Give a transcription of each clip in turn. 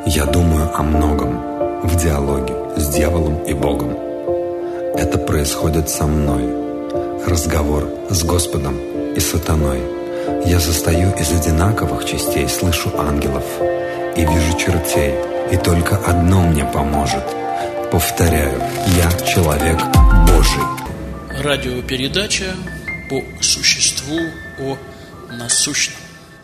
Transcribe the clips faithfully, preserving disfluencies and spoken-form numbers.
Я думаю о многом в диалоге с дьяволом и Богом. Это происходит со мной. Разговор с Господом и сатаной. Я застаю из одинаковых частей, слышу ангелов и вижу чертей, и только одно мне поможет. Повторяю, я человек Божий. Радиопередача по существу о насущном.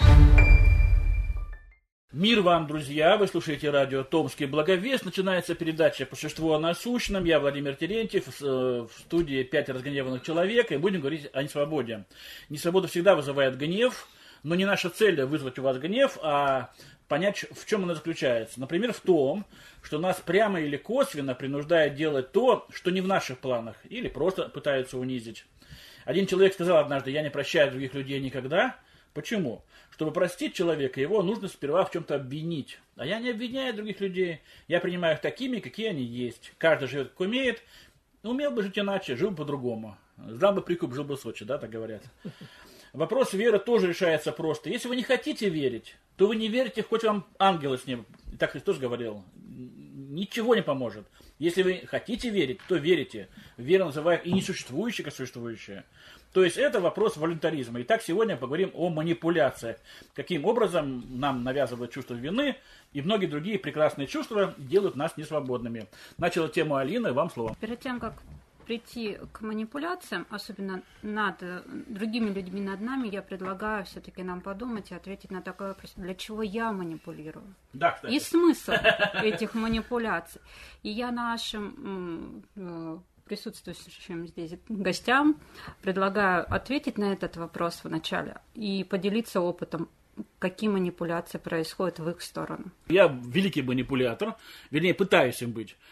Мир вам, друзья! Вы слушаете радио «Томский благовест». Начинается передача по существу о насущном. Я Владимир Терентьев, в студии «Пять разгневанных человек», и будем говорить о несвободе. Несвобода всегда вызывает гнев, но не наша цель вызвать у вас гнев, а понять, в чем она заключается. Например, в том, что нас прямо или косвенно принуждает делать то, что не в наших планах, или просто пытаются унизить. Один человек сказал однажды: «Я не прощаю других людей никогда». Почему? Чтобы простить человека, его нужно сперва в чем-то обвинить. А я не обвиняю других людей. Я принимаю их такими, какие они есть. Каждый живет, как умеет. Умел бы жить иначе, жил бы по-другому. Сдал бы прикуп, жил бы в Сочи, да, так говорят. Вопрос веры тоже решается просто. Если вы не хотите верить, то вы не верите, хоть вам ангелы с неба. Так Христос говорил. Ничего не поможет. Если вы хотите верить, то верите. Вера называет и несуществующее, как существующее. То есть это вопрос волюнтаризма. Итак, сегодня поговорим о манипуляциях. Каким образом нам навязывают чувство вины и многие другие прекрасные чувства делают нас несвободными. Начала тему Алина, вам слово. Перед тем, как прийти к манипуляциям, особенно над другими людьми, над нами, я предлагаю все-таки нам подумать и ответить на такой вопрос: для чего я манипулирую? Да, кстати. И смысл этих манипуляций. И я нашим присутствующим здесь гостям предлагаю ответить на этот вопрос вначале и поделиться опытом, какие манипуляции происходят в их сторону. Я великий манипулятор, вернее, пытаюсь им быть,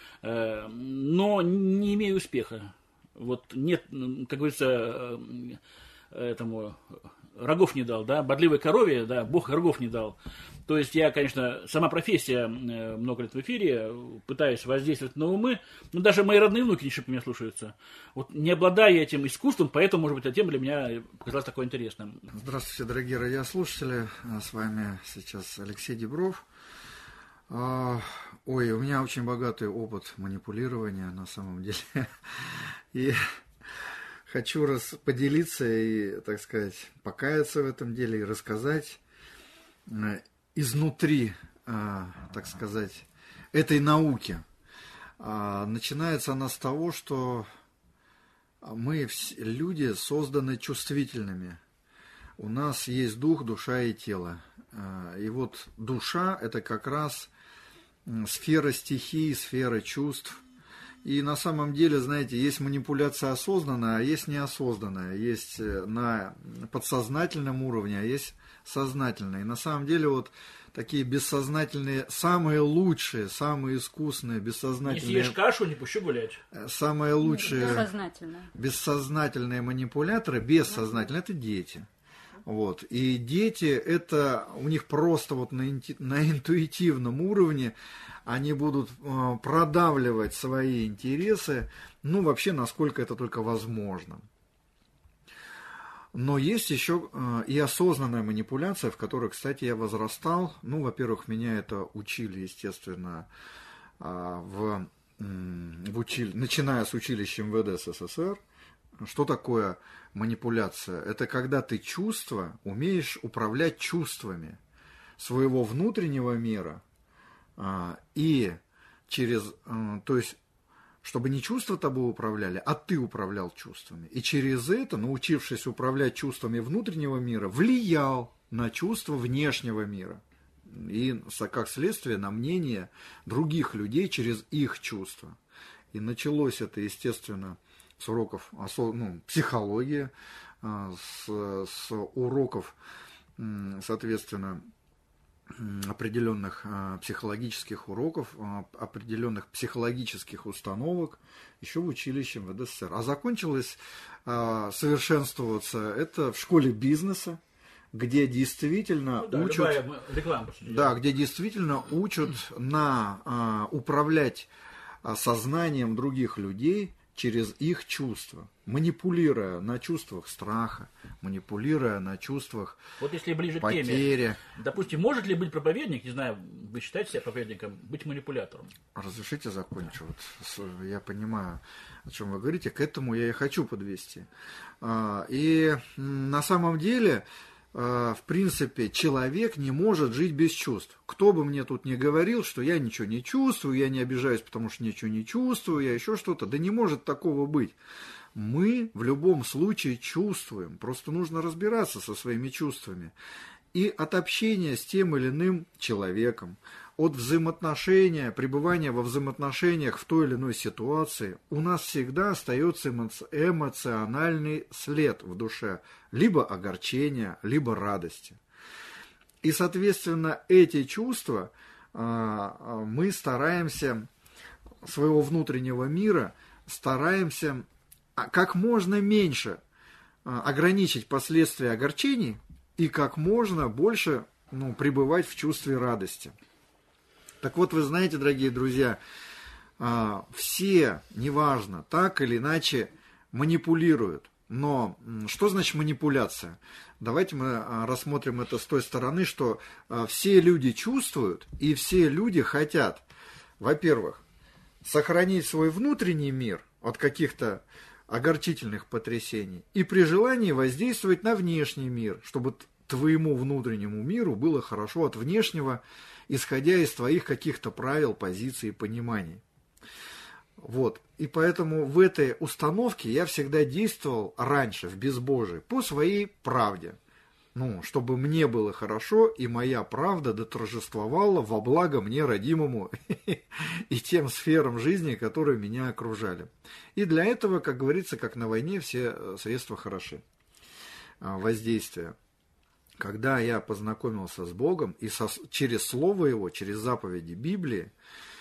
но не имею успеха. Вот нет, как говорится, этому рогов не дал, да, бодливой корове, да, Бог рогов не дал. То есть я, конечно, сама профессия много лет в эфире, пытаюсь воздействовать на умы, но даже мои родные внуки не шибко меня слушаются. Вот не обладая этим искусством, поэтому, может быть, эта тема для меня показалась такой интересной. Здравствуйте, дорогие радиослушатели, с вами сейчас Алексей Дебров. Ой, у меня очень богатый опыт манипулирования на самом деле, и хочу раз поделиться и, так сказать, покаяться в этом деле и рассказать изнутри, так сказать, этой науки. Начинается она с того, что мы, люди, созданы чувствительными. У нас есть дух, душа и тело. И вот душа – это как раз сфера стихий, сфера чувств. И на самом деле, знаете, есть манипуляция осознанная, а есть неосознанная. Есть на подсознательном уровне, а есть сознательная. И на самом деле вот такие бессознательные, самые лучшие, самые искусные, бессознательные... Не съешь кашу, не пущу гулять. Самые лучшие бессознательные, бессознательные манипуляторы, бессознательные, это дети. Вот. И дети, это у них просто вот на, на интуитивном уровне они будут э, продавливать свои интересы, ну, вообще, насколько это только возможно. Но есть еще э, и осознанная манипуляция, в которой, кстати, я возрастал. Ну, во-первых, меня это учили, естественно, э, в, э, в учили... начиная с училища эм вэ дэ эс эс эс эр. Что такое манипуляция? Это когда ты чувства, умеешь управлять чувствами своего внутреннего мира, и через, то есть, чтобы не чувства тобой управляли, а ты управлял чувствами. И через это, научившись управлять чувствами внутреннего мира, влиял на чувства внешнего мира. И, как следствие, на мнение других людей через их чувства. И началось это, естественно, с уроков ну, психологии, с, с уроков, соответственно, определенных психологических уроков, определенных психологических установок еще в училище эм вэ дэ эс эс эр. А закончилось совершенствоваться это в школе бизнеса, где действительно ну, да, учат, реклама, да, где действительно учат на управлять сознанием других людей через их чувства, манипулируя на чувствах страха, манипулируя на чувствах вот если ближе потери. К теме, допустим, может ли быть проповедник, не знаю, вы считаете себя проповедником, быть манипулятором? Разрешите закончу. Вот, я понимаю, о чем вы говорите, к этому я и хочу подвести. И на самом деле, в принципе, человек не может жить без чувств. Кто бы мне тут ни говорил, что я ничего не чувствую, я не обижаюсь, потому что ничего не чувствую, я еще что-то, да не может такого быть. Мы в любом случае чувствуем, просто нужно разбираться со своими чувствами. И от общения с тем или иным человеком, от взаимоотношения, пребывания во взаимоотношениях в той или иной ситуации, у нас всегда остается эмоциональный след в душе, либо огорчения, либо радости. И, соответственно, эти чувства мы стараемся, своего внутреннего мира, стараемся как можно меньше ограничить последствия огорчений и как можно больше ну, пребывать в чувстве радости. Так вот, вы знаете, дорогие друзья, все, неважно, так или иначе манипулируют. Но что значит манипуляция? Давайте мы рассмотрим это с той стороны, что все люди чувствуют и все люди хотят, во-первых, сохранить свой внутренний мир от каких-то огорчительных потрясений и при желании воздействовать на внешний мир, чтобы твоему внутреннему миру было хорошо от внешнего, исходя из твоих каких-то правил, позиций и пониманий. Вот. И поэтому в этой установке я всегда действовал раньше, в безбожии, по своей правде. Ну, чтобы мне было хорошо, и моя правда доторжествовала во благо мне, родимому, и тем сферам жизни, которые меня окружали. И для этого, как говорится, как на войне, все средства хороши. Воздействие. Когда я познакомился с Богом, и со, через Слово Его, через заповеди Библии,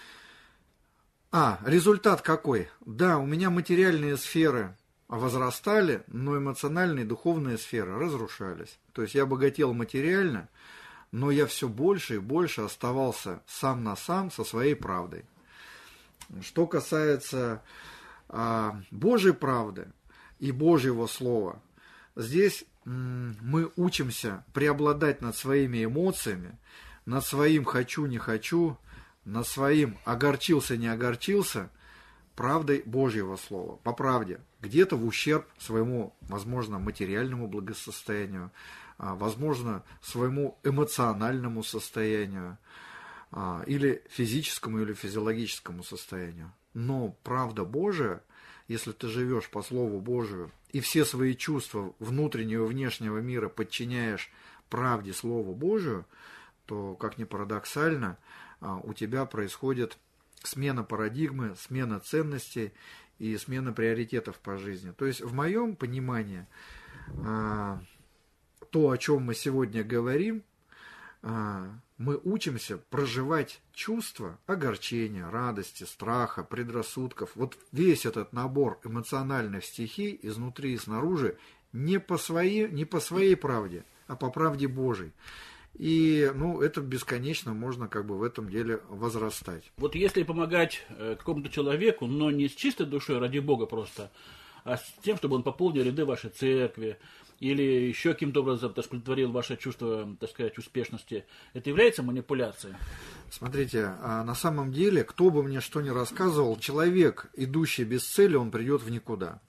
а, результат какой? Да, у меня материальные сферы возрастали, но эмоциональные и духовные сферы разрушались. То есть я богател материально, но я все больше и больше оставался сам на сам со своей правдой. Что касается а, Божьей правды и Божьего Слова, здесь м- мы учимся преобладать над своими эмоциями, над своим «хочу, не хочу», над своим «огорчился, не огорчился», правдой Божьего Слова, по правде, где-то в ущерб своему, возможно, материальному благосостоянию, возможно, своему эмоциональному состоянию, или физическому, или физиологическому состоянию. Но правда Божия, если ты живешь по Слову Божию, и все свои чувства внутреннего и внешнего мира подчиняешь правде Слова Божию, то, как ни парадоксально, у тебя происходит смена парадигмы, смена ценностей и смена приоритетов по жизни. То есть, в моем понимании, то, о чем мы сегодня говорим, мы учимся проживать чувства огорчения, радости, страха, предрассудков. Вот весь этот набор эмоциональных стихий изнутри и снаружи не по своей, не по своей правде, а по правде Божией. И, ну, это бесконечно можно как бы в этом деле возрастать. Вот если помогать э, какому-то человеку, но не с чистой душой, ради Бога просто, а с тем, чтобы он пополнил ряды вашей церкви, или еще каким-то образом, так сказать, удовлетворил ваше чувство, так сказать, успешности, это является манипуляцией? Смотрите, на самом деле, кто бы мне что ни рассказывал, человек, идущий без цели, он придет в никуда.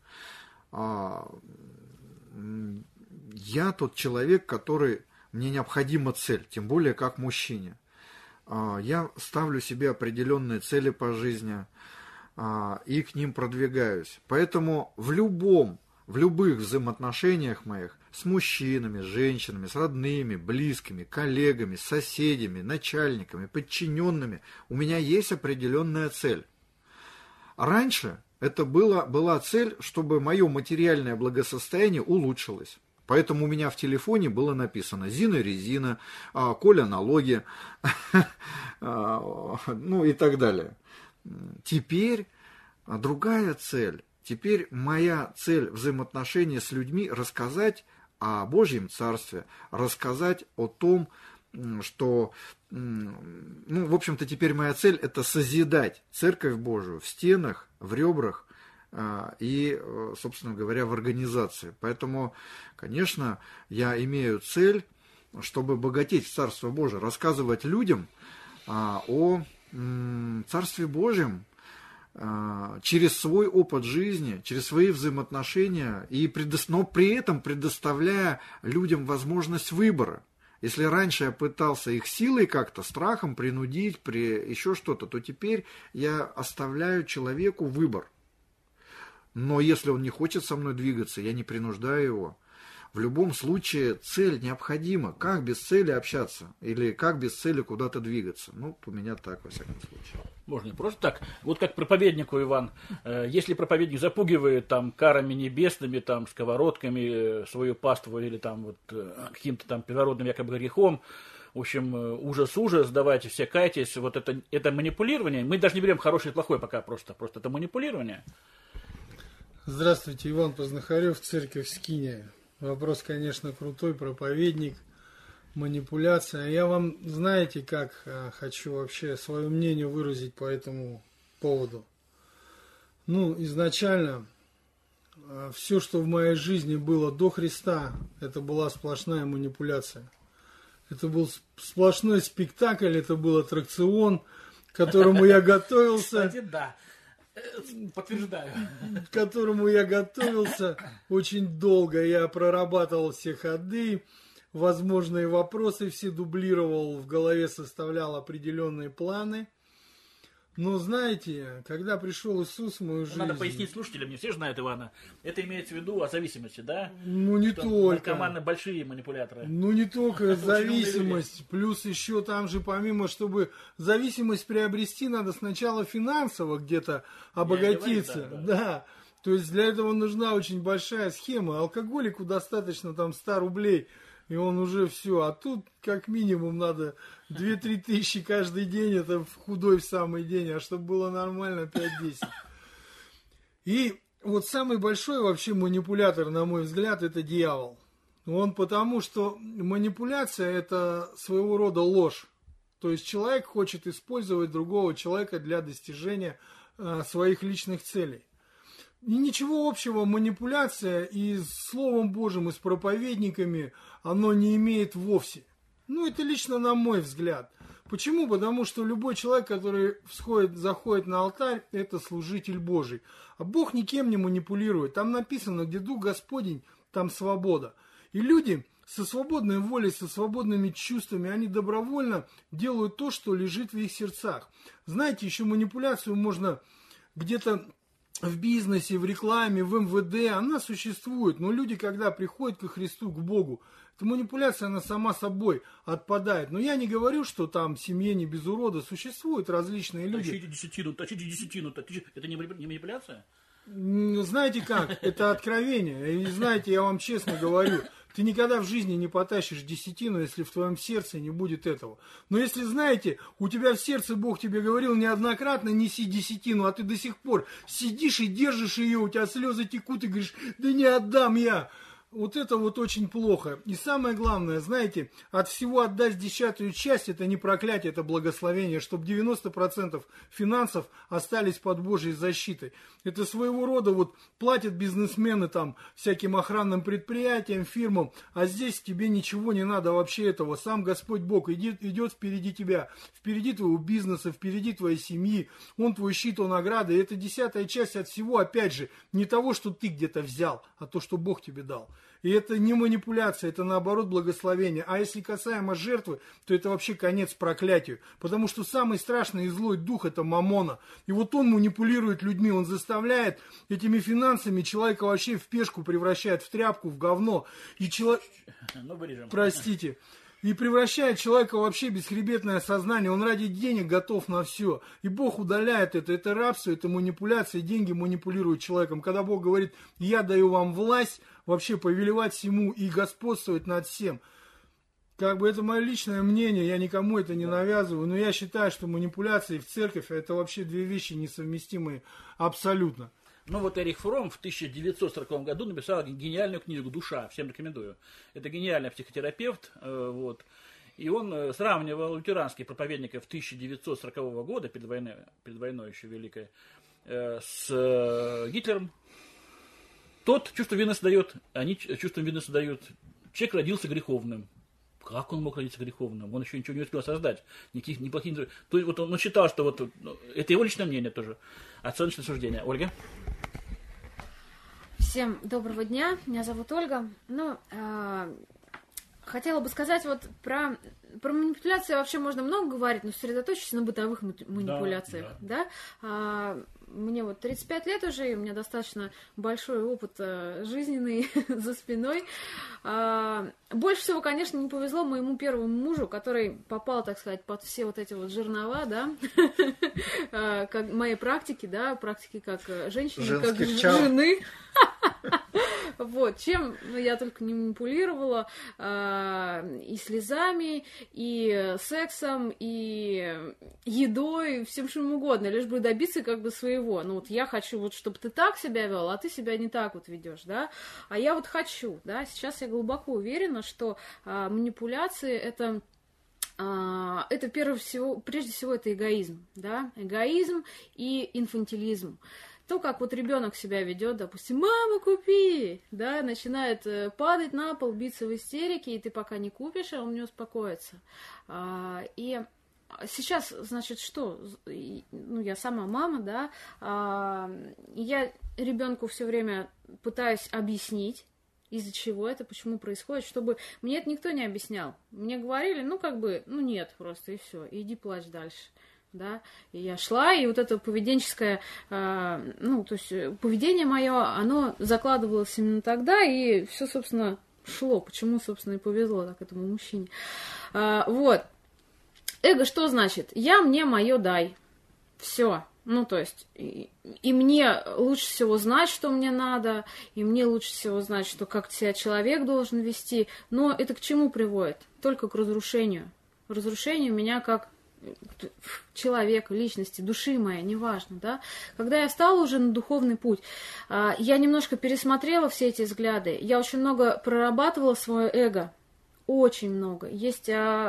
Я тот человек, который... Мне необходима цель, тем более как мужчине. Я ставлю себе определенные цели по жизни и к ним продвигаюсь. Поэтому в любом, в любых взаимоотношениях моих с мужчинами, с женщинами, с родными, близкими, коллегами, соседями, начальниками, подчиненными, у меня есть определенная цель. Раньше это было, была цель, чтобы мое материальное благосостояние улучшилось. Поэтому у меня в телефоне было написано «Зина резина», «Коля налоги», ну и так далее. Теперь другая цель. Теперь моя цель взаимоотношений с людьми – рассказать о Божьем Царстве, рассказать о том, что, ну, в общем-то, теперь моя цель – это созидать Церковь Божию в стенах, в ребрах и, собственно говоря, в организации. Поэтому, конечно, я имею цель, чтобы богатеть в Царство Божие, рассказывать людям о Царстве Божьем через свой опыт жизни, через свои взаимоотношения, и предо... но при этом предоставляя людям возможность выбора. Если раньше я пытался их силой как-то, страхом принудить, при еще что-то, то теперь я оставляю человеку выбор. Но если он не хочет со мной двигаться, я не принуждаю его. В любом случае цель необходима. Как без цели общаться? Или как без цели куда-то двигаться? Ну, у меня так, во всяком случае. Можно не просто так. Вот как проповеднику, Иван, э, если проповедник запугивает там карами небесными, там, сковородками э, свою паству или там вот э, каким-то там первородным якобы грехом, в общем, э, ужас-ужас, давайте все кайтесь, вот это, это манипулирование. Мы даже не берем хорошее и плохое пока просто, просто это манипулирование. Здравствуйте, Иван Познахарев, церковь Скиния. Вопрос, конечно, крутой, проповедник, манипуляция. Я вам, знаете, как хочу вообще свое мнение выразить по этому поводу. Ну, изначально, все, что в моей жизни было до Христа, это была сплошная манипуляция. Это был сплошной спектакль, это был аттракцион, к которому я готовился. Кстати, да. Подтверждаю. К которому я готовился очень долго. Я прорабатывал все ходы, возможные вопросы все дублировал, в голове составлял определенные планы. Но знаете, когда пришел Иисус в мою жизнь... Надо пояснить слушателям, не все знают Ивана. Это имеется в виду о зависимости, да? Ну не Что только. наркоманы большие манипуляторы. Ну не только зависимость, плюс еще там же помимо, чтобы зависимость приобрести, надо сначала финансово где-то обогатиться. Говорю, да, да. да. То есть для этого нужна очень большая схема. Алкоголику достаточно там ста рублей, и он уже все. А тут как минимум надо две-три тысячи каждый день, это в худой в самый день, а чтобы было нормально пять-десять. И вот самый большой вообще манипулятор, на мой взгляд, это дьявол. Он потому, что манипуляция это своего рода ложь. То есть человек хочет использовать другого человека для достижения э, своих личных целей. И ничего общего манипуляция и с Словом Божьим, и с проповедниками оно не имеет вовсе. Ну, это лично на мой взгляд. Почему? Потому что любой человек, который всходит, заходит на алтарь, это служитель Божий. А Бог никем не манипулирует. Там написано, где Дух Господень, там свобода. И люди со свободной волей, со свободными чувствами, они добровольно делают то, что лежит в их сердцах. Знаете, еще манипуляцию можно где-то... в бизнесе, в рекламе, в эм вэ дэ, она существует. Но люди, когда приходят ко Христу, к Богу, эта манипуляция, она сама собой отпадает. Но я не говорю, что там в семье не без урода. Существуют различные люди. Тащите десятину, тащите десятину. Это не манипуляция? Знаете как? Это откровение. И знаете, я вам честно говорю, ты никогда в жизни не потащишь десятину, если в твоем сердце не будет этого. Но если, знаете, у тебя в сердце Бог тебе говорил неоднократно, неси десятину, а ты до сих пор сидишь и держишь ее, у тебя слезы текут и говоришь, да не отдам я. Вот это вот очень плохо. И самое главное, знаете, от всего отдать десятую часть, это не проклятие, это благословение, чтобы девяносто процентов финансов остались под Божьей защитой. Это своего рода вот платят бизнесмены там всяким охранным предприятиям, фирмам, а здесь тебе ничего не надо вообще этого. Сам Господь Бог идет, идет впереди тебя, впереди твоего бизнеса, впереди твоей семьи. Он твой щит, он награда. И это десятая часть от всего, опять же, не того, что ты где-то взял, а то, что Бог тебе дал. И это не манипуляция, это наоборот благословение. А если касаемо жертвы, то это вообще конец проклятию. Потому что самый страшный и злой дух это маммона. И вот он манипулирует людьми, он заставляет этими финансами человека вообще в пешку превращает, в тряпку, в говно. И человек... Простите. И превращает человека вообще в бесхребетное сознание. Он ради денег готов на все. И Бог удаляет это. Это рабство, это манипуляция. Деньги манипулируют человеком. Когда Бог говорит, я даю вам власть вообще повелевать всему и господствовать над всем. Как бы это мое личное мнение, я никому это не навязываю. Но я считаю, что манипуляции в церковь это вообще две вещи несовместимые абсолютно. Ну вот Эрих Фром в тысяча девятьсот сороковом году написал гениальную книгу «Душа». Всем рекомендую. Это гениальный психотерапевт. Вот. И он сравнивал лютеранских проповедников тысяча девятьсот сорокового года, перед войной, перед войной еще великой, э, с э, Гитлером. Тот чувство вины создает, они чувство вины создают. Человек родился греховным. Как он мог родиться греховным? Он еще ничего не успел создать. Никаких неплохих... То есть вот он считал, что вот... Это его личное мнение тоже. Оценочное суждение. Ольга? Всем доброго дня. Меня зовут Ольга. Ну, э, хотела бы сказать вот про... Про манипуляции вообще можно много говорить, но сосредоточиться на бытовых манипуляциях. Да, да. Да? А, мне вот тридцать пять лет уже, и у меня достаточно большой опыт а, жизненный за спиной. А, больше всего, конечно, не повезло моему первому мужу, который попал, так сказать, под все вот эти вот жернова, да, как моей практики, да, практики как женщины, как жены. Вот, чем я только не манипулировала, и слезами, и сексом, и едой, всем чем угодно, лишь бы добиться как бы своего. Ну вот я хочу, вот, чтобы ты так себя вел, а ты себя не так вот ведешь, да. А я вот хочу, да. Сейчас я глубоко уверена, что а, манипуляции это а, это прежде всего, прежде всего это эгоизм, да, эгоизм и инфантилизм. То, как вот ребенок себя ведет, допустим, мама, купи, да, начинает падать на пол, биться в истерике, и ты пока не купишь, а он не успокоится. А, и сейчас, значит, что? Ну, я сама мама, да, а, я ребенку все время пытаюсь объяснить, из-за чего это, почему происходит, чтобы мне это никто не объяснял. Мне говорили, ну, как бы, ну, нет, просто, и все, иди плачь дальше. Да, и я шла, и вот это поведенческое, э, ну, то есть поведение мое, оно закладывалось именно тогда, и все, собственно, шло. Почему, собственно, и повезло так этому мужчине. А, вот. Эго что значит? Я, мне, мое, дай. Все. Ну, то есть, и, и мне лучше всего знать, что мне надо, и мне лучше всего знать, что как себя человек должен вести, но это к чему приводит? Только к разрушению. Разрушению меня как человека, личности, души моей, неважно, да. Когда я встала уже на духовный путь, я немножко пересмотрела все эти взгляды, я очень много прорабатывала свое эго, очень много. Есть,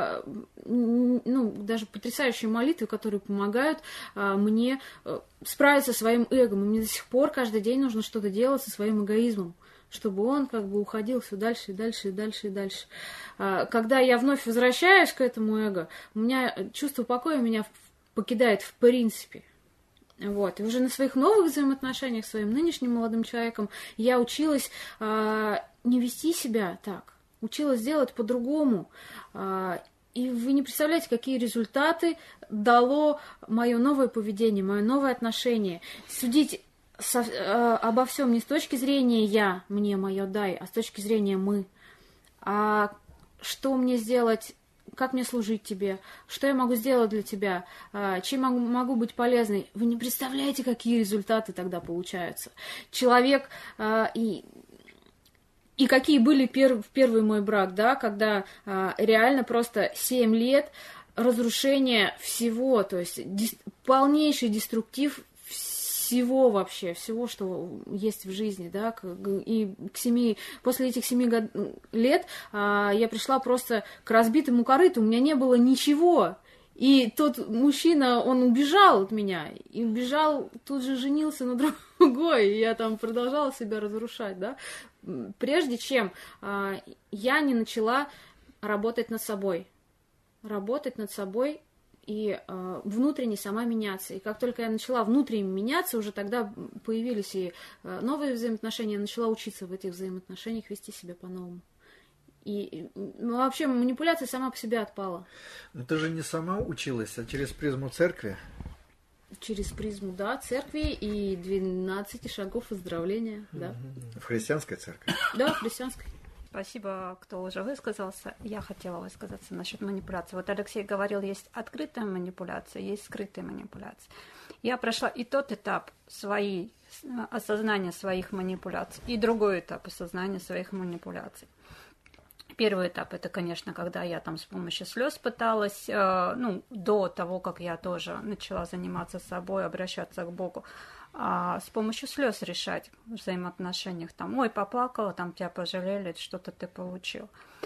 ну, даже потрясающие молитвы, которые помогают мне справиться со своим эго. Мне до сих пор каждый день нужно что-то делать со своим эгоизмом, чтобы он как бы уходил все дальше и дальше и дальше и дальше. Когда я вновь возвращаюсь к этому эго, у меня чувство покоя меня покидает в принципе. Вот. И уже на своих новых взаимоотношениях с своим нынешним молодым человеком я училась а, не вести себя так, училась делать по-другому. А, и вы не представляете, какие результаты дало мое новое поведение, мое новое отношение. Судить Со, э, обо всем не с точки зрения я, мне, мое, дай, а с точки зрения мы. А что мне сделать, как мне служить тебе, что я могу сделать для тебя, э, чем могу, могу быть полезной. Вы не представляете, какие результаты тогда получаются. Человек э, и... И какие были пер, в первый мой брак, да, когда э, реально просто семь лет разрушения всего, то есть дис, полнейший деструктив всего вообще, всего, что есть в жизни, да, и к семи, после этих семи лет а, я пришла просто к разбитому корыту, у меня не было ничего, и тот мужчина, он убежал от меня, и убежал, тут же женился на другой, и я там продолжала себя разрушать, да, прежде чем а, я не начала работать над собой, работать над собой, и э, внутренне сама меняться. И как только я начала внутренне меняться, уже тогда появились и э, новые взаимоотношения, я начала учиться в этих взаимоотношениях вести себя по-новому. И ну, вообще манипуляция сама по себе отпала. Но ты же не сама училась, а через призму церкви? Через призму, да, церкви и двенадцати шагов выздоровления, да. В христианской церкви? Да, в христианской. Спасибо, кто уже высказался. Я хотела высказаться насчет манипуляции. Вот Алексей говорил, есть открытая манипуляция, есть скрытая манипуляция. Я прошла и тот этап своей, осознания своих манипуляций, и другой этап осознания своих манипуляций. Первый этап, это, конечно, когда я там с помощью слез пыталась, э, ну, до того, как я тоже начала заниматься собой, обращаться к Богу, а с помощью слез решать в взаимоотношениях. Там, ой, поплакала, там тебя пожалели, что-то ты получил.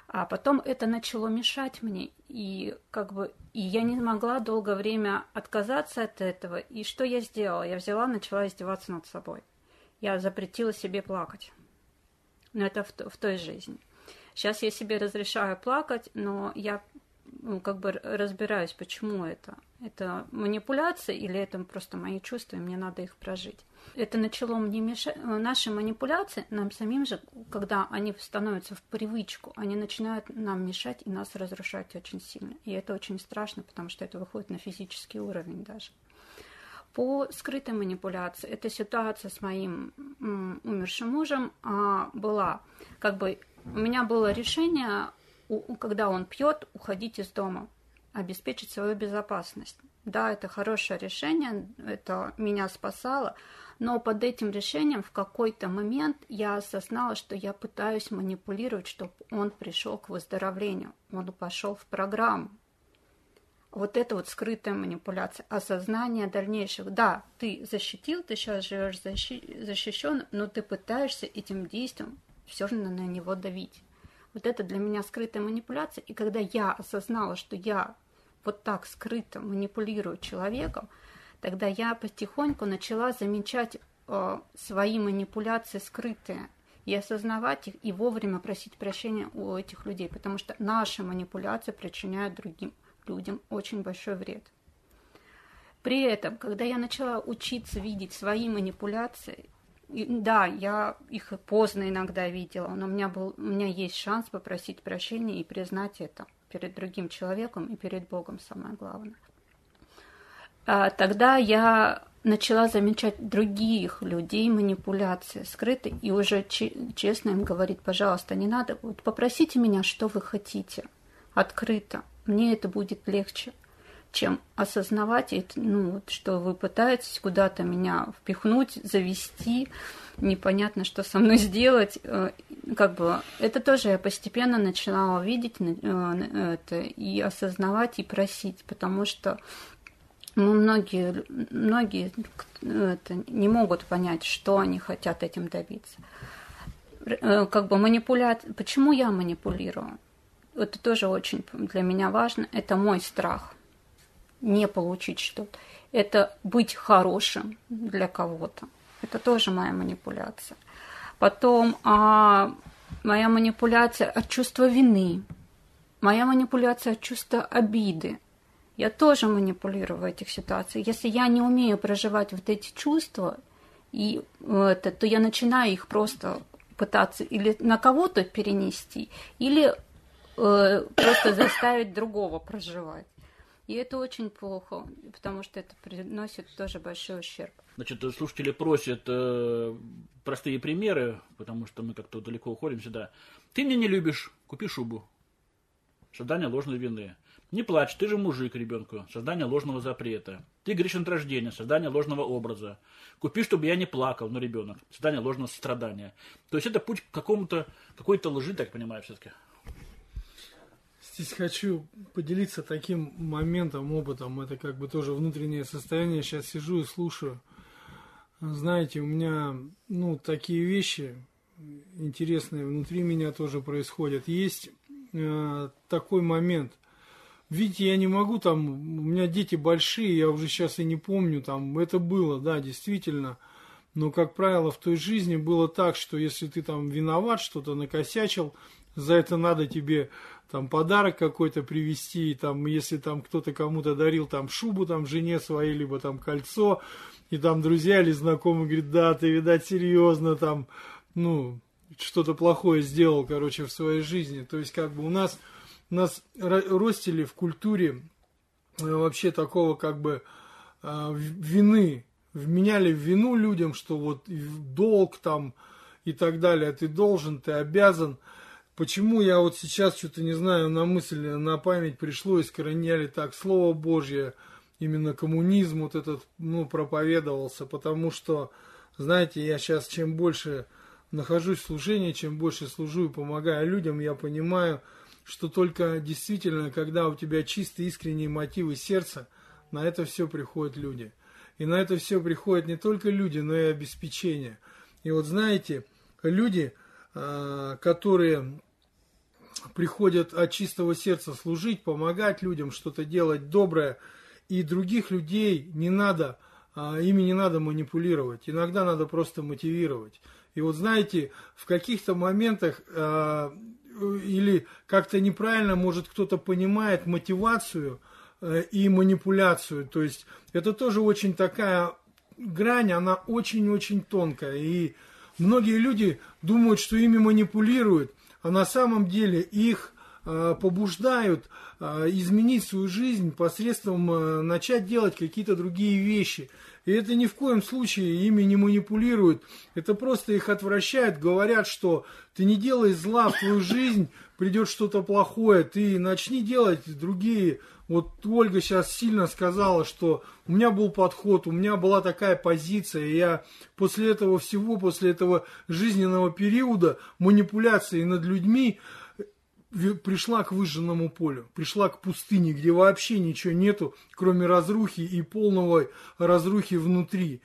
А потом это начало мешать мне, и как бы и я не могла долгое время отказаться от этого. И что я сделала? Я взяла, начала издеваться над собой. Я запретила себе плакать. Но это в, в той жизни. Сейчас я себе разрешаю плакать, но я ну, как бы разбираюсь, почему это. Это манипуляция или это просто мои чувства, и мне надо их прожить. Это начало мне мешать. Наши манипуляции нам самим же, когда они становятся в привычку, они начинают нам мешать и нас разрушать очень сильно. И это очень страшно, потому что это выходит на физический уровень даже. По скрытой манипуляции, эта ситуация с моим м, умершим мужем а, была, как бы, у меня было решение, у, когда он пьет, уходить из дома, обеспечить свою безопасность. Да, это хорошее решение, это меня спасало, но под этим решением в какой-то момент я осознала, что я пытаюсь манипулировать, чтобы он пришел к выздоровлению, он пошел в программу. Вот это вот скрытая манипуляция, осознание дальнейшего. Да, ты защитил, ты сейчас живешь защи- защищен, но ты пытаешься этим действием все же на него давить. Вот это для меня скрытая манипуляция. И когда я осознала, что я вот так скрыто манипулирую человеком, тогда я потихоньку начала замечать э, свои манипуляции скрытые и осознавать их, и вовремя просить прощения у этих людей, потому что наши манипуляции причиняют другим людям очень большой вред. При этом, когда я начала учиться видеть свои манипуляции, и, да, я их поздно иногда видела, но у меня, был, у меня есть шанс попросить прощения и признать это перед другим человеком и перед Богом, самое главное. А тогда я начала замечать других людей манипуляции скрытые и уже честно им говорить: пожалуйста, не надо, вот попросите меня, что вы хотите, открыто. Мне это будет легче, чем осознавать, это, ну, вот, что вы пытаетесь куда-то меня впихнуть, завести, непонятно, что со мной сделать. Как бы это тоже я постепенно начала видеть это, и осознавать, и просить, потому что ну, многие, многие это, не могут понять, что они хотят этим добиться. Как бы манипуляция. Почему я манипулирую? Это тоже очень для меня важно. Это мой страх. Не получить что-то. Это быть хорошим для кого-то. Это тоже моя манипуляция. Потом а, моя манипуляция от чувства вины. Моя манипуляция от чувства обиды. Я тоже манипулирую в этих ситуациях. Если я не умею проживать вот эти чувства, и, это, то я начинаю их просто пытаться или на кого-то перенести, или просто заставить другого проживать. И это очень плохо, потому что это приносит тоже большой ущерб. Значит, слушатели просят э, простые примеры, потому что мы как-то далеко уходим сюда. Ты меня не любишь, купи шубу. Создание ложной вины. Не плачь, ты же мужик ребенку. Создание ложного запрета. Ты грешен от рождения. Создание ложного образа. Купи, чтобы я не плакал, но ребенок. Создание ложного сострадания. То есть это путь к какому-то, какой-то лжи, так понимаю, все-таки. Здесь хочу поделиться таким моментом, опытом. Это как бы тоже внутреннее состояние. Сейчас сижу и слушаю. Знаете, у меня ну, такие вещи интересные внутри меня тоже происходят. Есть э, такой момент. Видите, я не могу там, у меня дети большие, я уже сейчас и не помню, там, это было, да, действительно. Но, как правило, в той жизни было так, что если ты там виноват, что-то накосячил, за это надо тебе там подарок какой-то привезти, там, если там кто-то кому-то дарил там шубу там жене своей, либо там кольцо, и там друзья или знакомые говорят: да, ты, видать, серьезно там, ну, что-то плохое сделал, короче, в своей жизни. То есть, как бы у нас, нас ростили в культуре вообще такого, как бы, вины, вменяли в вину людям, что вот долг там и так далее, ты должен, ты обязан. Почему я вот сейчас что-то не знаю, на мысль, на память пришло, искореняли так Слово Божье, именно коммунизм вот этот, ну, проповедовался, потому что, знаете, я сейчас чем больше нахожусь в служении, чем больше служу и помогаю людям, я понимаю, что только действительно, когда у тебя чистые искренние мотивы сердца, на это все приходят люди. И на это все приходят не только люди, но и обеспечение. И вот знаете, люди, которые приходят от чистого сердца служить, помогать людям, что-то делать доброе, и других людей не надо, ими не надо манипулировать, иногда надо просто мотивировать. И вот знаете, в каких-то моментах или как-то неправильно, может, кто-то понимает мотивацию и манипуляцию, то есть это тоже очень такая грань, она очень-очень тонкая, и многие люди думают, что ими манипулируют, а на самом деле их э, побуждают э, изменить свою жизнь посредством э, начать делать какие-то другие вещи. И это ни в коем случае ими не манипулируют. Это просто их отвращает, говорят, что ты не делай зла в твою жизнь, придет что-то плохое, ты начни делать другие. Вот Ольга сейчас сильно сказала, что у меня был подход, у меня была такая позиция, и я после этого всего, после этого жизненного периода манипуляции над людьми пришла к выжженному полю, пришла к пустыне, где вообще ничего нету, кроме разрухи и полного разрухи внутри.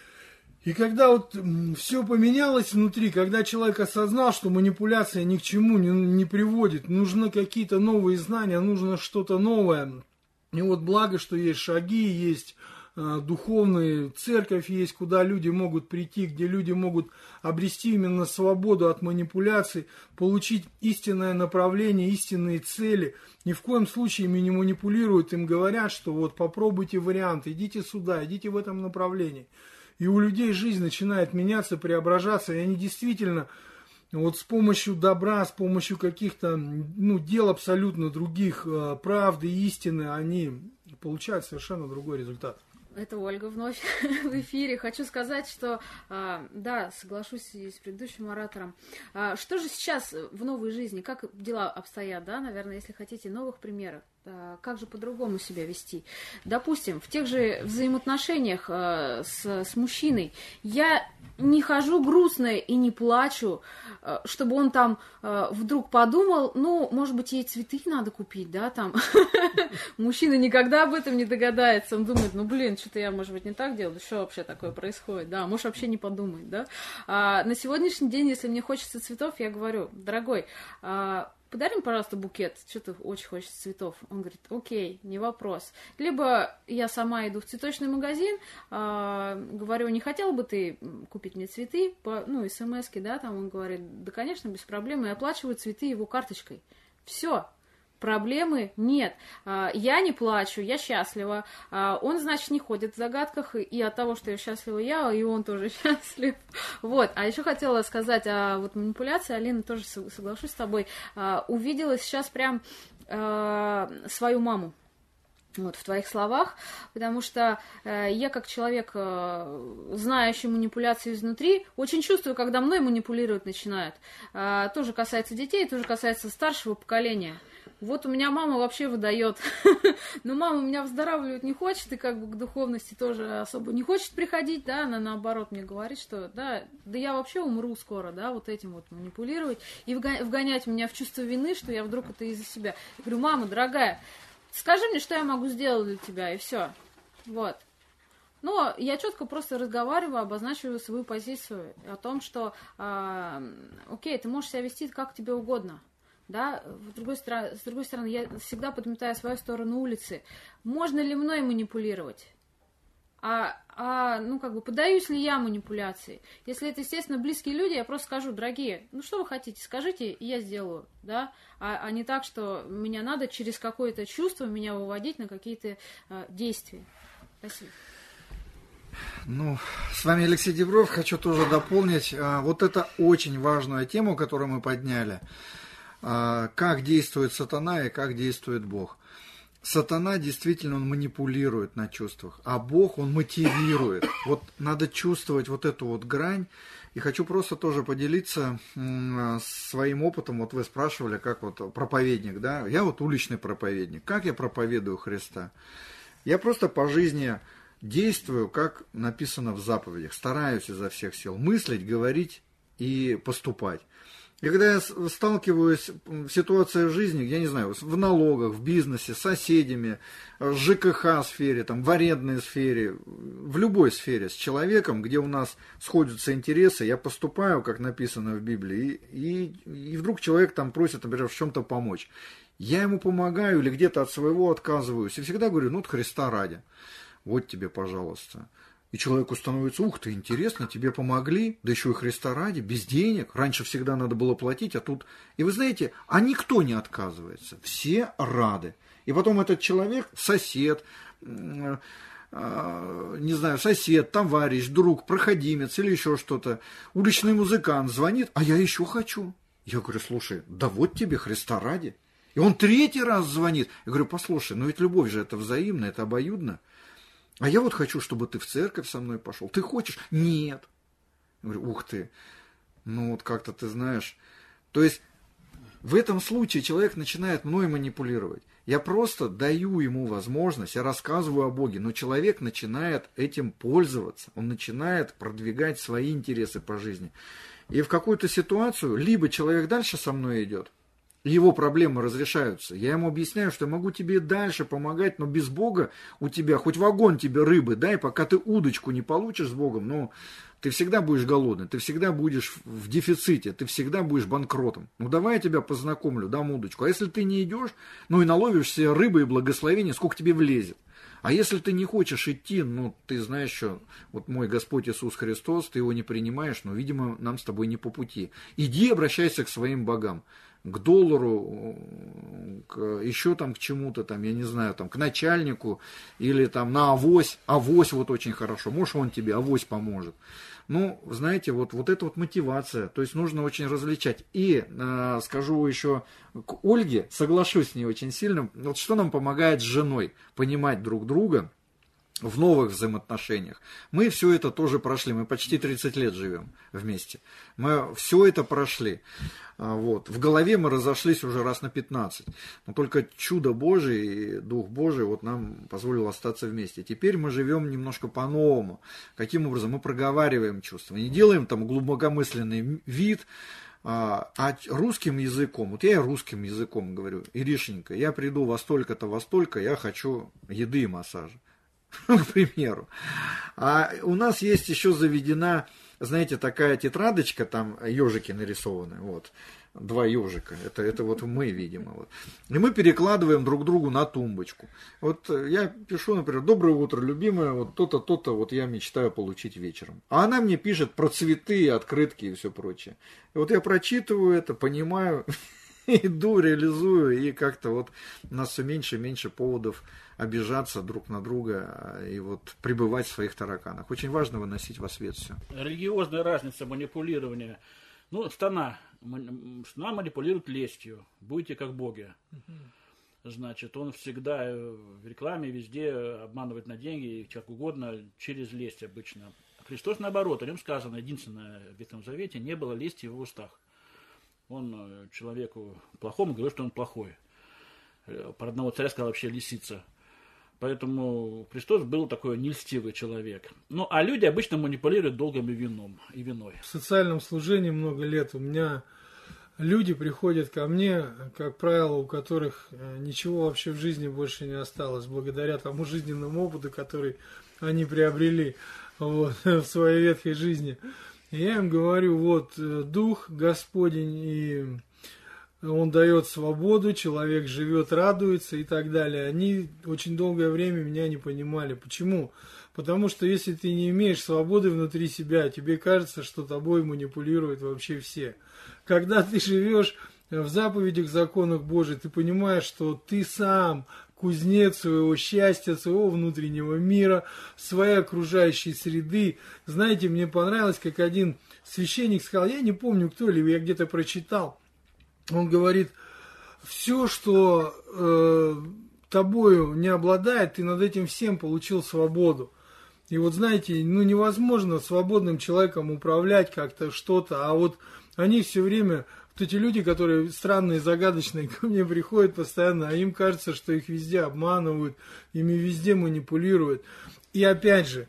И когда вот все поменялось внутри, когда человек осознал, что манипуляция ни к чему не, не приводит, нужны какие-то новые знания, нужно что-то новое. И вот благо, что есть шаги, есть э, духовная церковь, есть, куда люди могут прийти, где люди могут обрести именно свободу от манипуляций, получить истинное направление, истинные цели. Ни в коем случае ими не манипулируют, им говорят, что вот попробуйте вариант, идите сюда, идите в этом направлении. И у людей жизнь начинает меняться, преображаться, и они действительно вот с помощью добра, с помощью каких-то ну, дел абсолютно других, правды и истины, они получают совершенно другой результат. Это Ольга вновь в эфире. Хочу сказать, что, да, соглашусь и с предыдущим оратором. Что же сейчас в новой жизни, как дела обстоят, да, наверное, если хотите новых примеров? Как же по-другому себя вести? Допустим, в тех же взаимоотношениях э, с, с мужчиной я не хожу грустная и не плачу, э, чтобы он там э, вдруг подумал, ну, может быть, ей цветы надо купить, да, там. Мужчина никогда об этом не догадается. Он думает, ну, блин, что-то я, может быть, не так делаю, что вообще такое происходит, да, может, вообще не подумает, да. А на сегодняшний день, если мне хочется цветов, я говорю, дорогой, подари мне, пожалуйста, букет, что-то очень хочется цветов. Он говорит, окей, не вопрос. Либо я сама иду в цветочный магазин, э, говорю, не хотел бы ты купить мне цветы, по, ну, смс-ки, да, там он говорит, да, конечно, без проблем, и оплачиваю цветы его карточкой. Все. Проблемы нет. Я не плачу, я счастлива. Он, значит, не ходит в загадках, и от того, что я счастлива я, и он тоже счастлив. Вот. А еще хотела сказать о вот, манипуляции. Алина, тоже соглашусь с тобой. Увидела сейчас прям свою маму. Вот, в твоих словах, потому что э, я, как человек, э, знающий манипуляции изнутри, очень чувствую, когда мной манипулировать начинают. Э, тоже касается детей, тоже касается старшего поколения. Вот у меня мама вообще выдает, но мама меня выздоравливать не хочет, и как бы к духовности тоже особо не хочет приходить, да, она наоборот мне говорит, что да, да я вообще умру скоро, да, вот этим вот манипулировать, и вгонять меня в чувство вины, что я вдруг это из-за себя. Я говорю, мама, дорогая, скажи мне, что я могу сделать для тебя, и все. Вот. Но я четко просто разговариваю, обозначиваю свою позицию о том, что, э, окей, ты можешь себя вести как тебе угодно. Да? С другой стороны, с другой стороны, я всегда подметаю свою сторону улицы. Можно ли мной манипулировать? А, а, ну, как бы, поддаюсь ли я манипуляции? Если это, естественно, близкие люди, я просто скажу, дорогие, ну, что вы хотите, скажите, и я сделаю, да? А, а не так, что меня надо через какое-то чувство меня выводить на какие-то а, действия. Спасибо. Ну, с вами Алексей Дебров. Хочу тоже дополнить. А, вот это очень важную тему, которую мы подняли. А, как действует сатана и как действует Бог. Сатана действительно он манипулирует на чувствах, а Бог он мотивирует. Вот надо чувствовать вот эту вот грань. И хочу просто тоже поделиться м, своим опытом. Вот вы спрашивали, как вот проповедник, да? Я вот уличный проповедник. Как я проповедую Христа? Я просто по жизни действую, как написано в заповедях. Стараюсь изо всех сил мыслить, говорить и поступать. И когда я сталкиваюсь в ситуациях жизни, я не знаю, в налогах, в бизнесе, с соседями, в ЖКХ сфере, там, в арендной сфере, в любой сфере, с человеком, где у нас сходятся интересы, я поступаю, как написано в Библии, и, и, и вдруг человек там просит, например, в чем-то помочь. Я ему помогаю или где-то от своего отказываюсь. И всегда говорю, ну, от Христа ради. Вот тебе, пожалуйста. И человеку становится, ух ты, интересно, тебе помогли, да еще и Христа ради, без денег. Раньше всегда надо было платить, а тут... И вы знаете, а никто не отказывается, все рады. И потом этот человек, сосед, не знаю, сосед, товарищ, друг, проходимец или еще что-то, уличный музыкант звонит, а я еще хочу. Я говорю, слушай, да вот тебе Христа ради. И он третий раз звонит. Я говорю, послушай, ну ведь любовь же это взаимно, это обоюдно. А я вот хочу, чтобы ты в церковь со мной пошел. Ты хочешь? Нет. Я говорю, ух ты. Ну вот как-то ты знаешь. То есть в этом случае человек начинает мной манипулировать. Я просто даю ему возможность, я рассказываю о Боге, но человек начинает этим пользоваться. Он начинает продвигать свои интересы по жизни. И в какую-то ситуацию либо человек дальше со мной идет, его проблемы разрешаются. Я ему объясняю, что я могу тебе дальше помогать, но без Бога у тебя, хоть вагон тебе рыбы дай, пока ты удочку не получишь с Богом, но ты всегда будешь голодный, ты всегда будешь в дефиците, ты всегда будешь банкротом. Ну давай я тебя познакомлю, дам удочку. А если ты не идешь, ну и наловишь себе рыбы и благословения, сколько тебе влезет. А если ты не хочешь идти, ну, ты знаешь, что вот мой Господь Иисус Христос, ты его не принимаешь, но, видимо, нам с тобой не по пути. Иди обращайся к своим богам. К доллару, к, еще там к чему-то, там, я не знаю, там, к начальнику, или там на авось, авось вот очень хорошо, может он тебе авось поможет. Ну, знаете, вот, вот это вот мотивация, то есть нужно очень различать. И э, скажу еще к Ольге, соглашусь с ней очень сильно, вот что нам помогает с женой понимать друг друга в новых взаимоотношениях. Мы все это тоже прошли, мы почти тридцать лет живем вместе. Мы все это прошли. Вот. В голове мы разошлись уже раз на пятнадцать. Но только чудо Божие и Дух Божий вот нам позволил остаться вместе. Теперь мы живем немножко по-новому. Каким образом? Мы проговариваем чувства. Не делаем там глубокомысленный вид, а русским языком. Вот я русским языком говорю. Иришенька, я приду во столько-то, во столько, я хочу еды и массажа. К примеру. А у нас есть еще заведена, знаете, такая тетрадочка, там ежики нарисованы, вот, два ежика, это, это вот мы, видимо, вот. И мы перекладываем друг другу на тумбочку. Вот я пишу, например, доброе утро, любимая, вот то-то, то-то, вот я мечтаю получить вечером. А она мне пишет про цветы, открытки и все прочее. И вот я прочитываю это, понимаю, иду, реализую, и как-то вот у нас все меньше и меньше поводов обижаться друг на друга и вот пребывать в своих тараканах. Очень важно выносить во свет все. Религиозная разница манипулирования. Ну, Стана. Стана манипулирует лестью. Будьте как боги. Значит, он всегда в рекламе везде обманывает на деньги, как угодно, через лесть обычно. Христос, наоборот, о нем сказано, единственное в Ветхом Завете, не было лести в его устах. Он человеку плохому говорит, что он плохой. Про одного царя сказал вообще лисица. Поэтому Христос был такой нельстивый человек. Ну, а люди обычно манипулируют долгом и вином, и виной. В социальном служении много лет у меня люди приходят ко мне, как правило, у которых ничего вообще в жизни больше не осталось, благодаря тому жизненному опыту, который они приобрели вот, в своей ветхой жизни. И я им говорю, вот, Дух Господень, и Он дает свободу, человек живет, радуется и так далее. Они очень долгое время меня не понимали. Почему? Потому что если ты не имеешь свободы внутри себя, тебе кажется, что тобой манипулируют вообще все. Когда ты живешь в заповедях, законах Божьих, ты понимаешь, что ты сам кузнец своего счастья, своего внутреннего мира, своей окружающей среды. Знаете, мне понравилось, как один священник сказал, я не помню кто, или я где-то прочитал, он говорит, все, что э, тобою не обладает, ты над этим всем получил свободу. И вот знаете, ну невозможно свободным человеком управлять как-то что-то, а вот они все время, вот эти люди, которые странные, загадочные, ко мне приходят постоянно, а им кажется, что их везде обманывают, ими везде манипулируют. И опять же,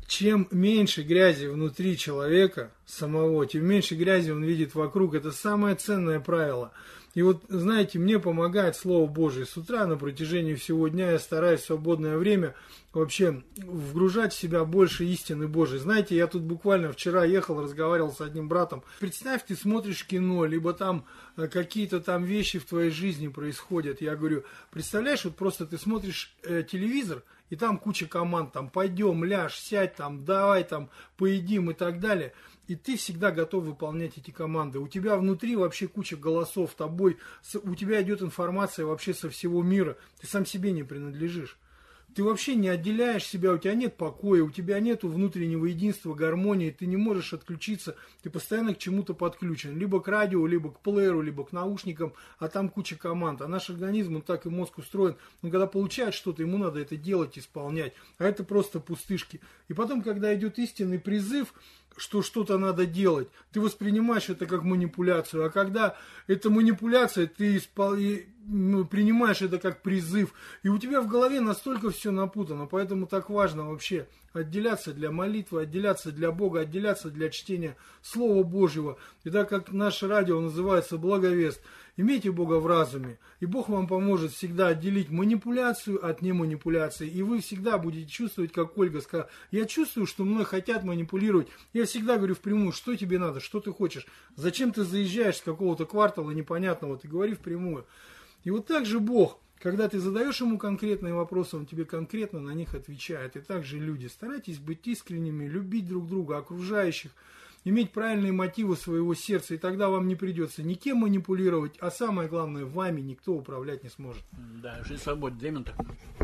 чем меньше грязи внутри человека самого, тем меньше грязи он видит вокруг. Это самое ценное правило. И вот, знаете, мне помогает Слово Божие. С утра на протяжении всего дня я стараюсь в свободное время вообще вгружать в себя больше истины Божией. Знаете, я тут буквально вчера ехал, разговаривал с одним братом. Представь, ты смотришь кино, либо там какие-то там вещи в твоей жизни происходят. Я говорю, представляешь, вот просто ты смотришь э, телевизор, и там куча команд, там, пойдем, ляжь, сядь, там, давай, там, поедим и так далее. И ты всегда готов выполнять эти команды. У тебя внутри вообще куча голосов, тобой, у тебя идет информация вообще со всего мира. Ты сам себе не принадлежишь. Ты вообще не отделяешь себя, у тебя нет покоя, у тебя нет внутреннего единства, гармонии, ты не можешь отключиться, ты постоянно к чему-то подключен, либо к радио, либо к плееру, либо к наушникам, а там куча команд. А наш организм, он так и мозг устроен, он когда получает что-то, ему надо это делать, исполнять, а это просто пустышки. И потом, когда идет истинный призыв, что что-то надо делать, ты воспринимаешь это как манипуляцию, а когда это манипуляция, ты испол... принимаешь это как призыв, и у тебя в голове настолько все напутано, поэтому так важно вообще отделяться для молитвы, отделяться для Бога, отделяться для чтения Слова Божьего. И так как наше радио называется «Благовест», имейте Бога в разуме, и Бог вам поможет всегда отделить манипуляцию от неманипуляции, и вы всегда будете чувствовать, как Ольга сказала, я чувствую, что мной хотят манипулировать. Я всегда говорю впрямую, что тебе надо, что ты хочешь, зачем ты заезжаешь с какого-то квартала непонятного, ты говори впрямую. И вот так же Бог, когда ты задаешь ему конкретные вопросы, он тебе конкретно на них отвечает. И также люди, старайтесь быть искренними, любить друг друга, окружающих, иметь правильные мотивы своего сердца, и тогда вам не придется никем манипулировать, а самое главное, вами никто управлять не сможет. Да, жизнь свободна, две минуты.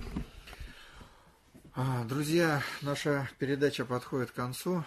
Друзья, наша передача подходит к концу.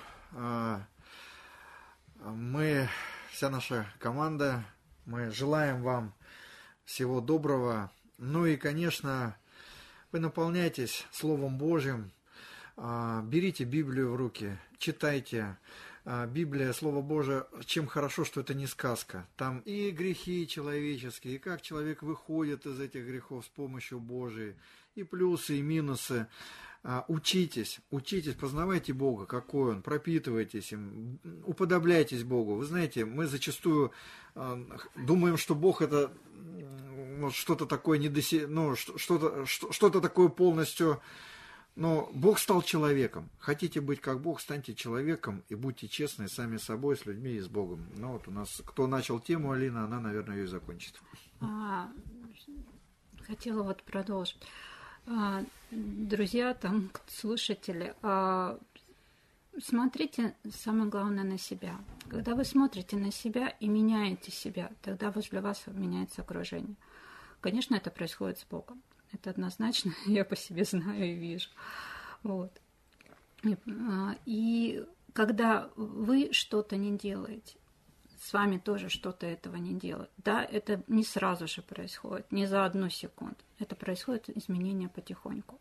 Мы, вся наша команда, мы желаем вам всего доброго. Ну и, конечно, вы наполняйтесь Словом Божьим, берите Библию в руки, читайте. Библия, Слово Божие, чем хорошо, что это не сказка. Там и грехи человеческие, и как человек выходит из этих грехов с помощью Божией, и плюсы, и минусы. Учитесь, учитесь, познавайте Бога, какой Он, пропитывайтесь им, уподобляйтесь Богу. Вы знаете, мы зачастую думаем, что Бог это ну, что-то такое недосе... ну, что-то, что-то такое полностью... Но Бог стал человеком. Хотите быть как Бог, станьте человеком и будьте честны сами с собой, с людьми и с Богом. Ну вот у нас, кто начал тему, Алина, она, наверное, ее и закончит. А, хотела вот продолжить. А, друзья, там, слушатели, а, смотрите, самое главное, на себя. Когда вы смотрите на себя и меняете себя, тогда возле вас меняется окружение. Конечно, это происходит с Богом. Это однозначно, я по себе знаю и вижу. Вот. И, и когда вы что-то не делаете, с вами тоже что-то этого не делает. Да, это не сразу же происходит, не за одну секунду. Это происходит изменение потихоньку.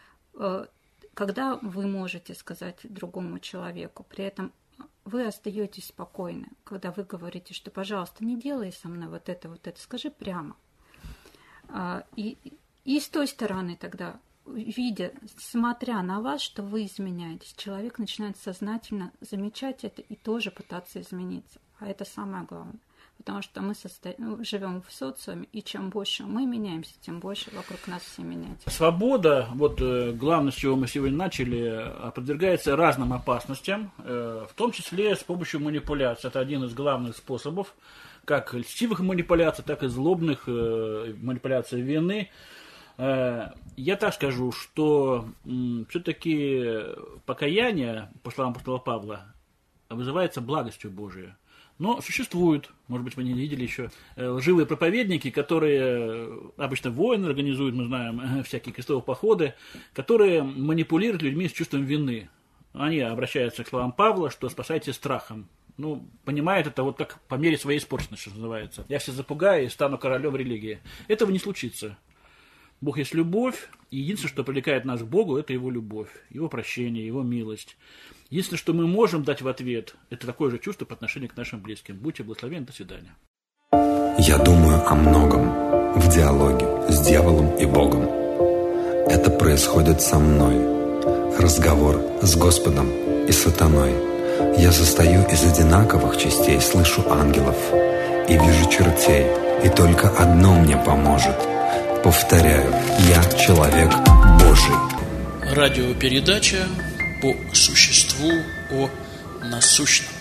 Когда вы можете сказать другому человеку, при этом вы остаетесь спокойны, когда вы говорите, что, пожалуйста, не делай со мной вот это, вот это, скажи прямо. И И с той стороны тогда, видя, смотря на вас, что вы изменяетесь, человек начинает сознательно замечать это и тоже пытаться измениться. А это самое главное. Потому что мы состо... живем в социуме, и чем больше мы меняемся, тем больше вокруг нас все меняется. Свобода, вот главное, с чего мы сегодня начали, подвергается разным опасностям, в том числе с помощью манипуляций. Это один из главных способов, как льстивых манипуляций, так и злобных манипуляций вины. Я так скажу, что все-таки покаяние, по словам апостола Павла, вызывается благостью Божией. Но существуют, может быть, вы не видели еще, лживые проповедники, которые обычно войны организуют, мы знаем, всякие крестовые походы, которые манипулируют людьми с чувством вины. Они обращаются к словам Павла, что спасайте страхом. Ну, понимают это вот как по мере своей испорченности, что называется. Я всех запугаю и стану королем религии. Этого не случится. Бог есть любовь, и единственное, что привлекает нас к Богу, это Его любовь, Его прощение, Его милость. Единственное, что мы можем дать в ответ, это такое же чувство по отношению к нашим близким. Будьте благословенны, до свидания. Я думаю о многом в диалоге с дьяволом и Богом. Это происходит со мной. разговор с Господом и сатаной. Я застаю из одинаковых частей, слышу ангелов и вижу чертей, и только одно мне поможет. Повторяю, я человек Божий. Радиопередача по существу о насущном.